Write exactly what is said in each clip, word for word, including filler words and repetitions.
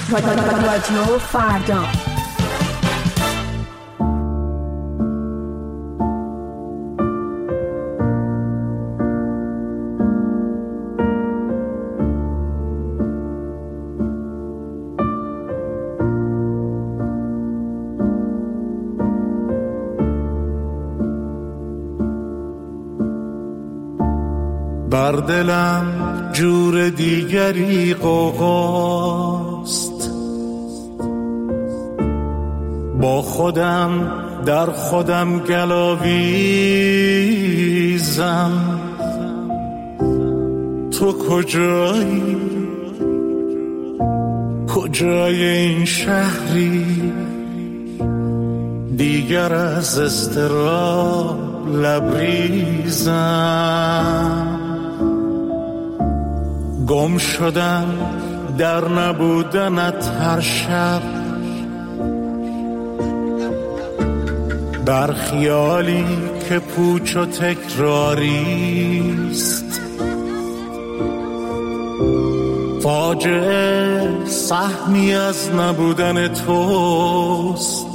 رادیو فردا. بر دلم جور دیگری غوغاست، با خودم در خودم گلاویزم. تو کجایی؟ کجای این شهری؟ دیگر از اضطراب لبریزم. گم شدم در نبودنت هر شب، بر خیالی که پوچ و تکراریست. فاجعه سهمی از نبودن توست،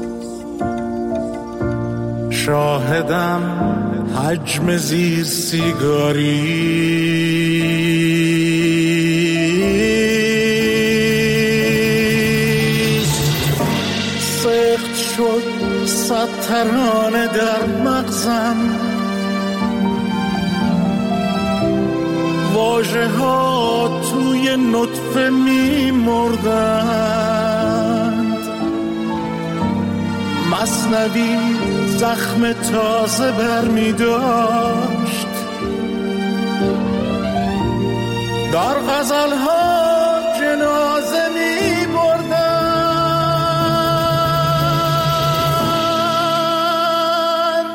شاهدم حجم زیر سیگاریست. سخت شد صد ترانه در مغزم، واژه ها توی نطفه می مردند. مثنوی زخم تازه بر می داشت، در غزل ها جنازه می بردند.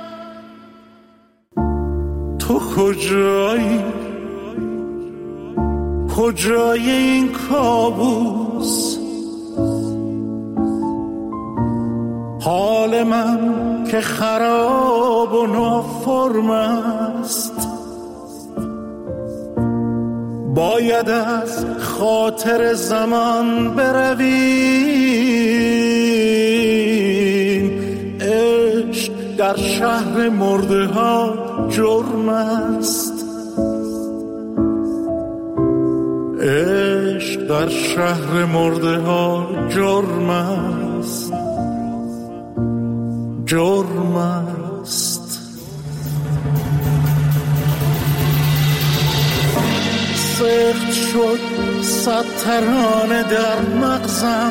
تو کجایی؟ کجای این کابوس؟ حال من که خراب و نافرم است، باید از خاطر زمان برویم. عشق در شهر مرده ها جرم است، عشق در شهر مرده ها جرم است، جرم است. سخت شد صد ترانه در مغزم،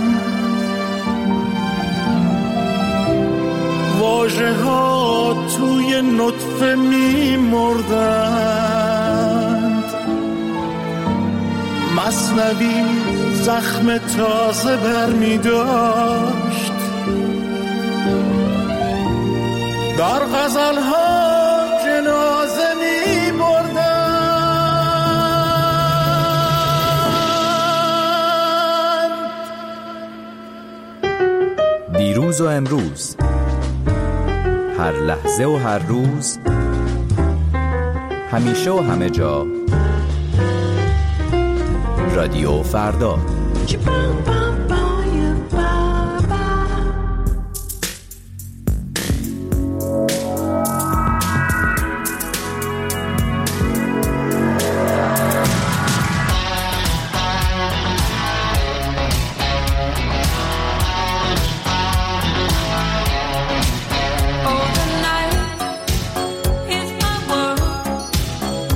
واژه ها توی نطفه می مردند. مثنوی زخم تازه بر می داشت، در غزل ها جنازه می بردند. دیروز و امروز، هر لحظه و هر روز، همیشه و همه جا، رادیو فردا.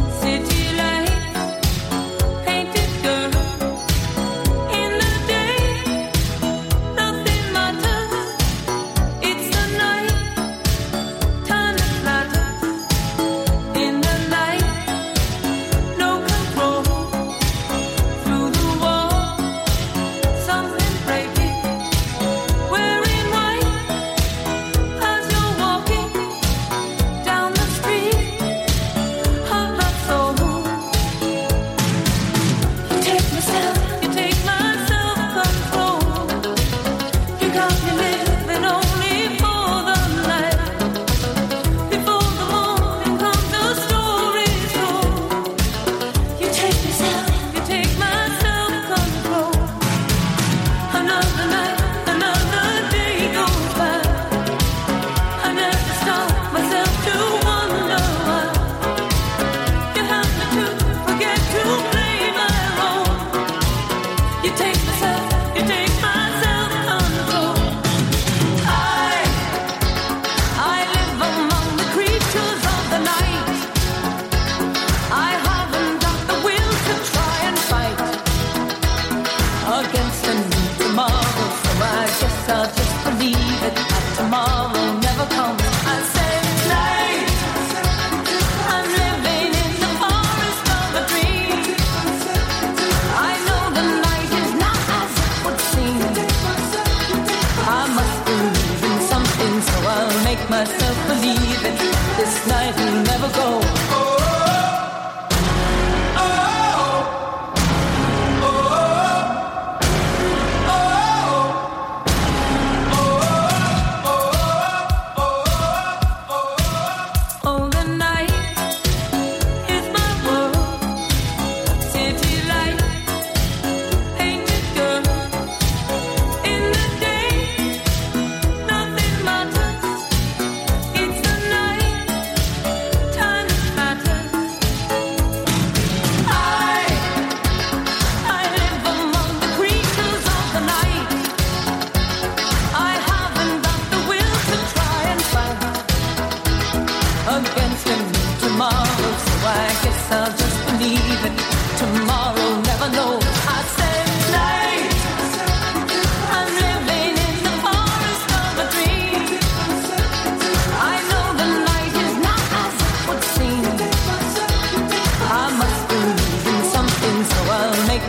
In the day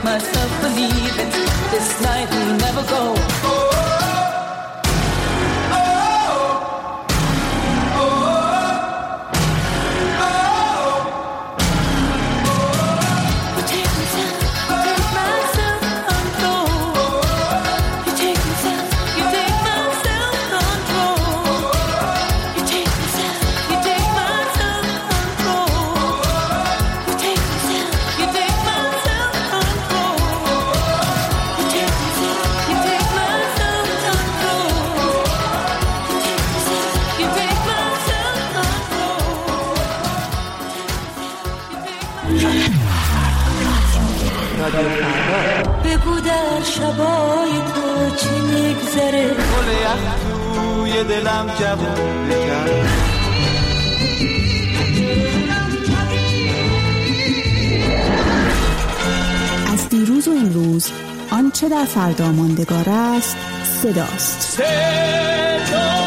myself believing this night will never go. بگو در شبای تو چی میگذره، گل یخ توی دلم جوون کرد. از دیروز و امروز آنچه در فردا ماندگار است صداست. صدا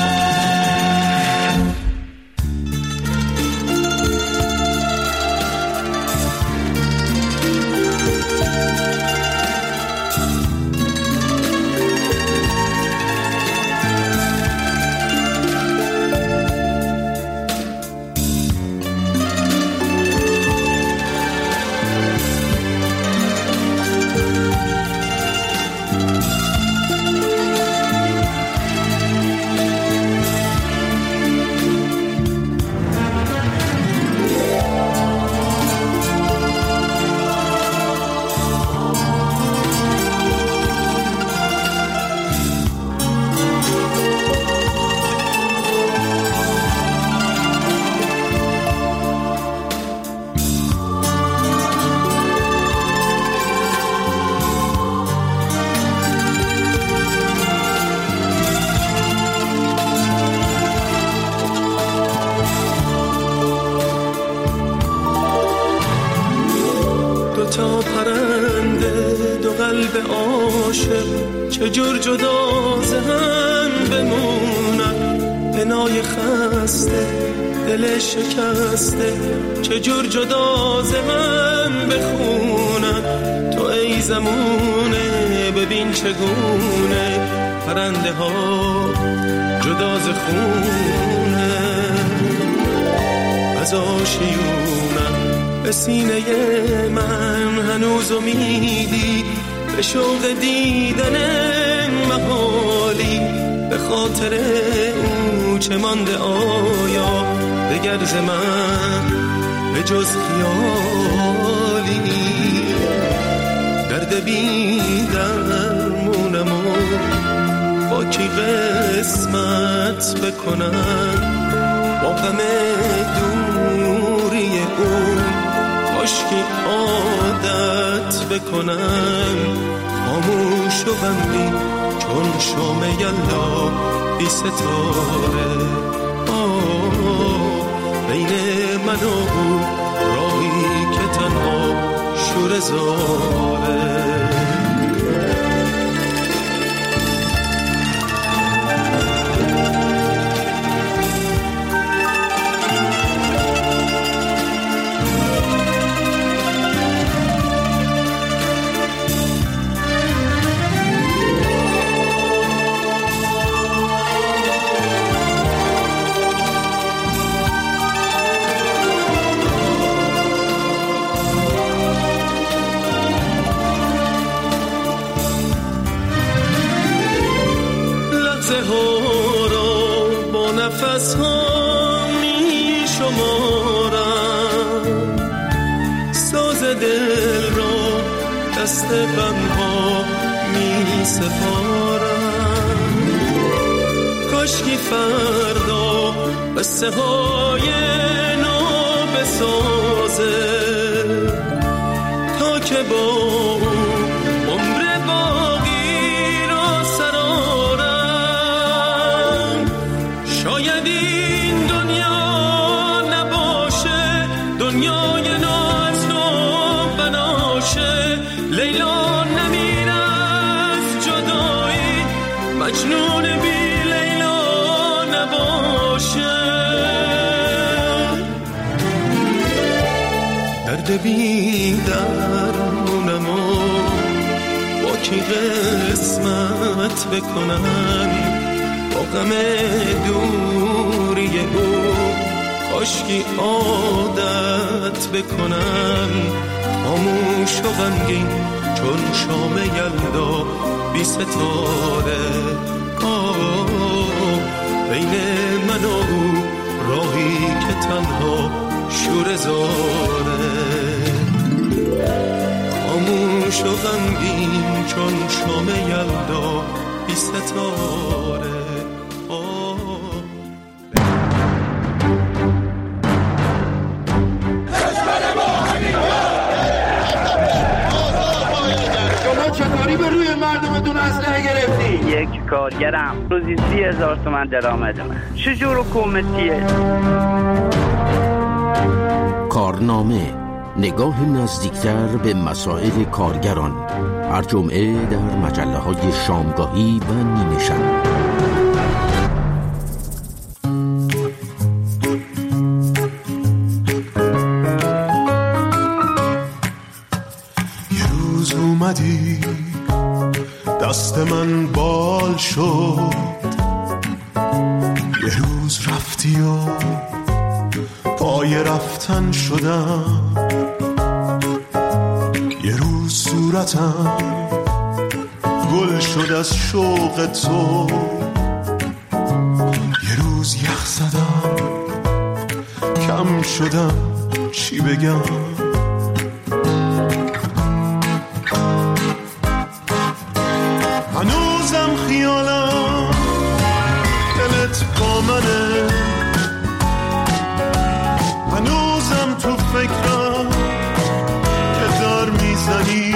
تا پرنده دو قلب عاشق چجور جدا ز هم بمونن، بنای خسته دل شکسته چجور جدا ز هم بخونن. تو ای زمونه ببین چگونه پرنده ها جدا ز خونه از آشیونن. به سینه من هنوز امیدی به شوق دیدن محالی، به خاطر او چه مانده آیا دگر ز من به جز خیالی. درد بی درمونم و با کی قسمت بکنم، با غم دوری او کاشکی عادت بکنم. خاموش و غمگین چون شام یلدا بی ستاره، آه بین من و او راهی که تنها شور زاره. نفس ها می شمارم، ساز دل را دست غم ها می سپارم. کاشکی فردا قصه های نو بسازه تا که با عمر باقی را سرارم. شاید این دنیا نباشه دنیای نو از نو بناشه، لیلا نمیره از جدایی، مجنون بی لیلا نباشه. درد بی درمونم یکی قسمت بکنن با غم دوری او، کاشکی عادت بکنن خاموش و غمگین چون شام یلدا بی ستاره. آه بین من و او راهی که تنها شور زاره، خاموش و غمگین چون شام یلدا بی ستاره. چطوری به روی مردمتون اسلحه گرفتی؟ یک کارگرم روزی سی هزار تومن درآمد من. چجور حکومتیه؟ کارنامه، نگاه نزدیکتر به مسائل کارگران، هر جمعه در مجله های شامگاهی و نیمه شب. اومدی دست من بال شد، یه روز رفتی و پای رفتن شدم، یه روز صورتم گل شد از شوق تو، یه روز یخ زدم کم شدم چی بگم، هنوزم خیالم دلت با منه، هنوزم تو فکرم که دار میزنی،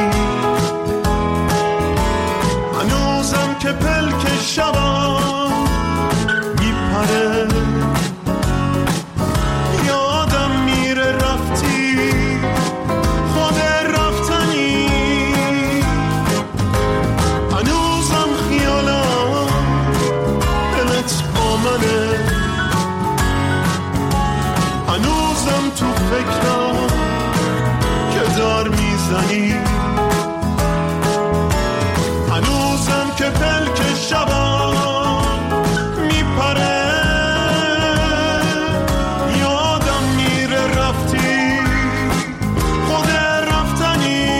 هنوزم که پلک شبم میپره، یادم میره رفتی خود رفتنی، هنوزم خیالم دلت با منه، هنوزم تو فکرم که دار میزنی، هنوزم که پلک شبم میپره، یادم میره رفتی خود رفتنی.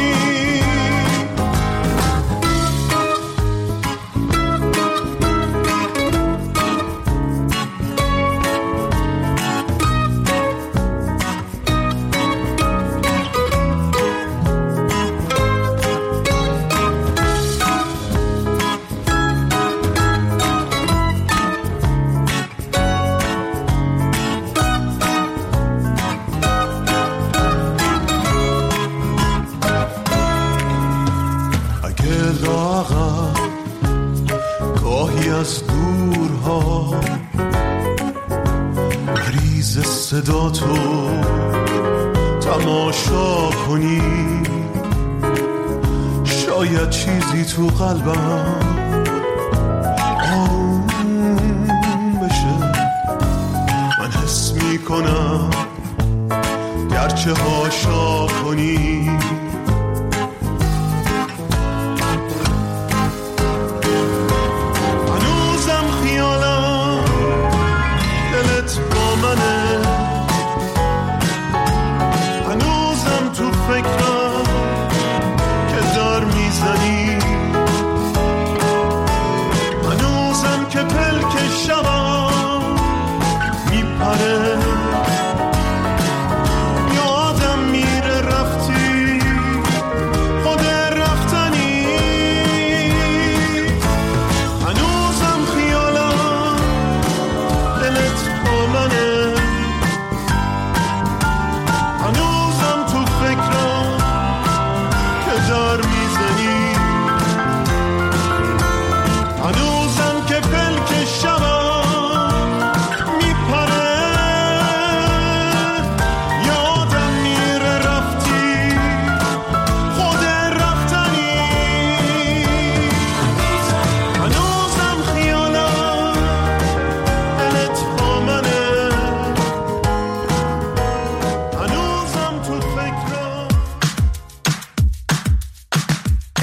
گاهی از دورها مریض صدا تو تماشا کنی، شاید چیزی تو قلبم آروم بشه، من حس میکنم گرچه هاشا کنی، هنوزم تو فکرم که دار میزنی، هنوزم که پلک شبم میپره، یادم میره رفتی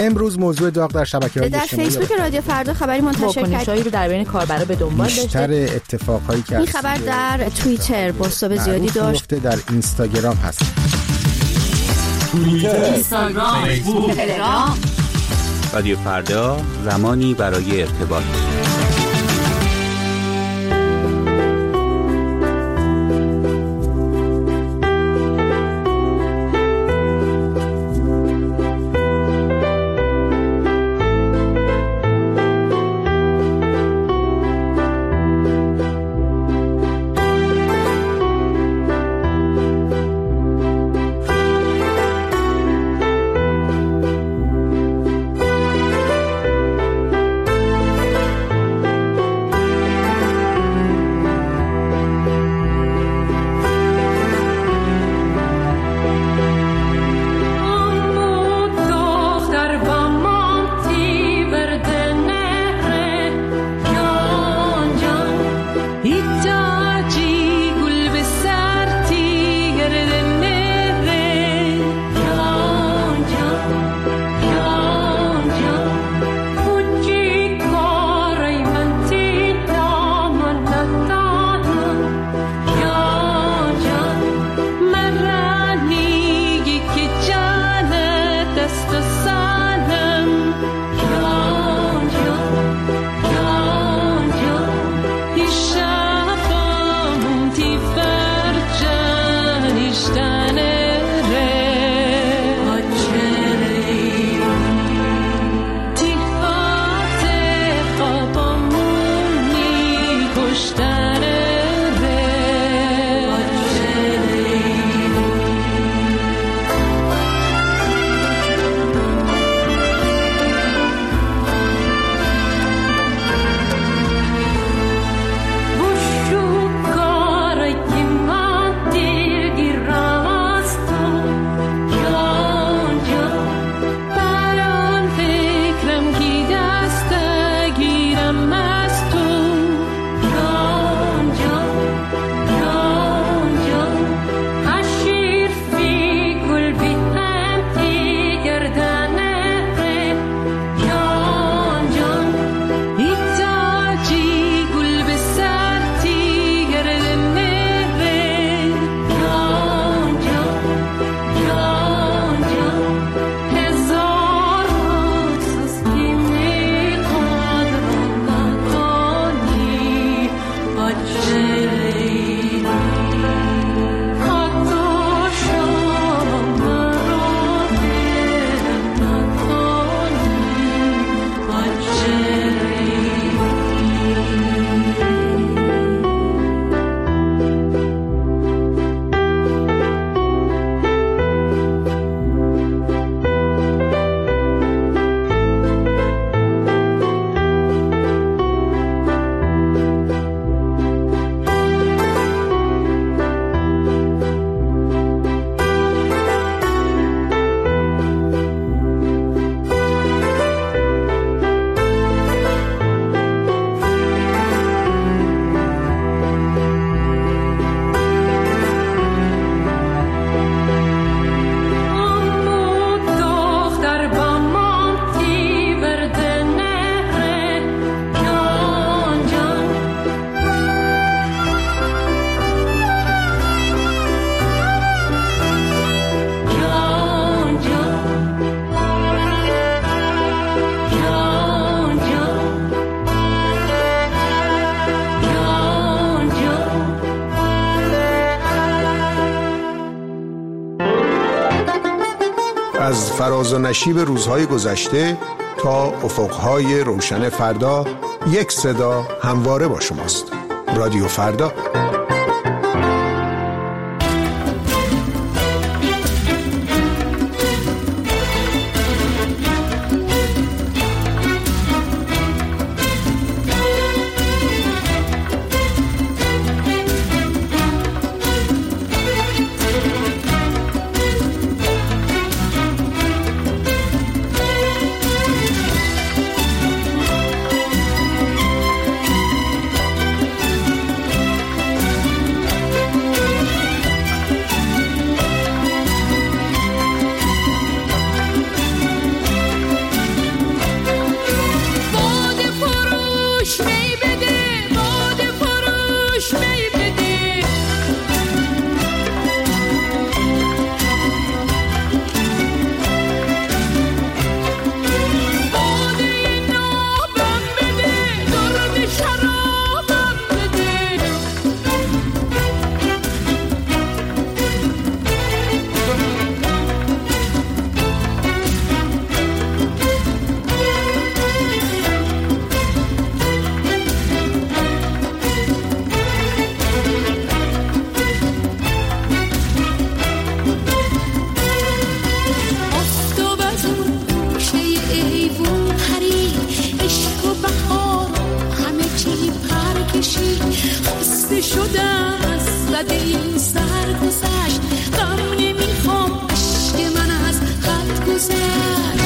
امروز موضوع داغ در شبکه‌های اجتماعی در فیسبوک رادیو فردا خبری منتشر کرد رو در بین کاربرا به دنبال داشته. بیشتر اتفاقایی که این خبر در توییتر بازتاب زیادی داشت. در اینستاگرام هست. توییتر، اینستاگرام، فیسبوک، تلگرام. رادیو فردا، زمانی برای ارتباط. از فراز و نشیب روزهای گذشته تا افقهای روشن فردا، یک صدا همواره با شماست. رادیو فردا. شدم از صد این سر گذشت، غم نمیخوام عشق من از خط گذشت.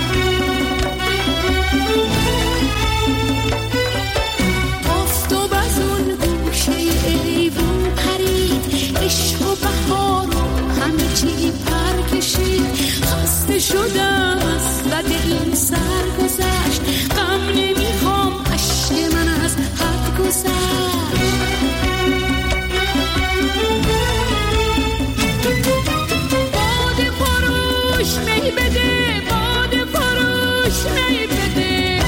آفتاب از اون گوشه ایوون پرید، عشق و بهار و همه چی پر کشید. خسته شدم از صد این سر گذشت، غم نمیخوام عشق من از حد گذشت. باد فروش می بده، باد فروش می بده.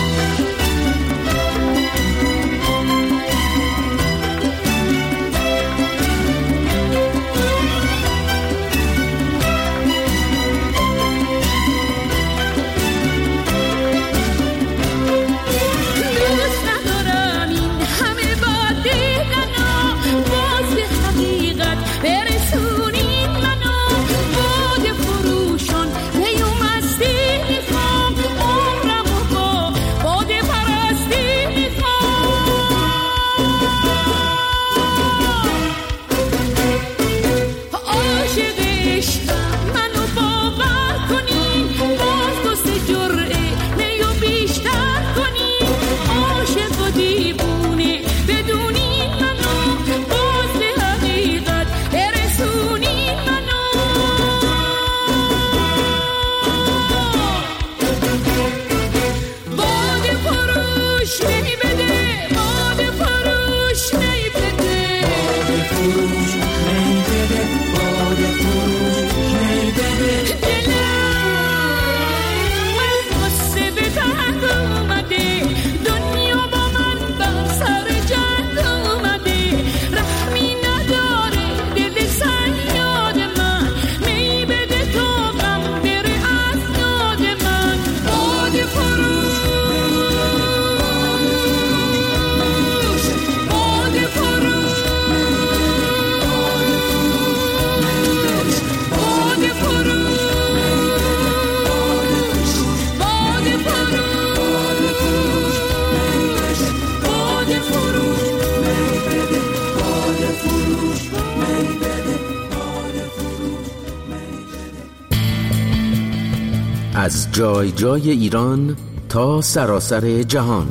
از جای جای ایران تا سراسر جهان،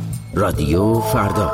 رادیو فردا.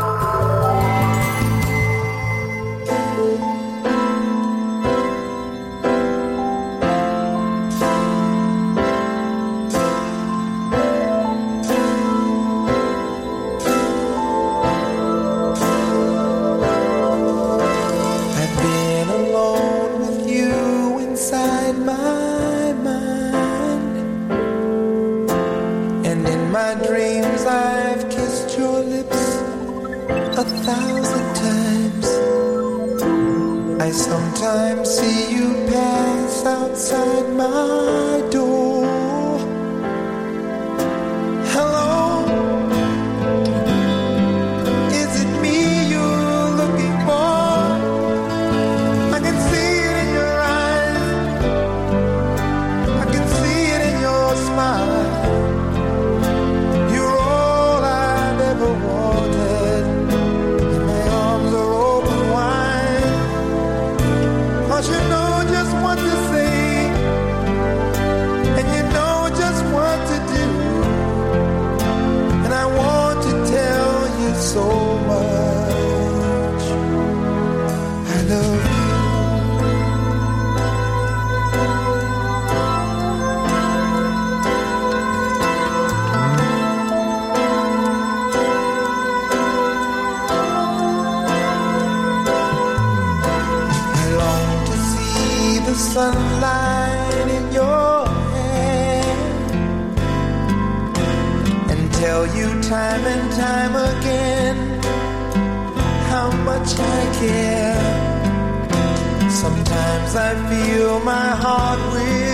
Sunlight in your hair and tell you time and time again how much I care. Sometimes I feel my heart will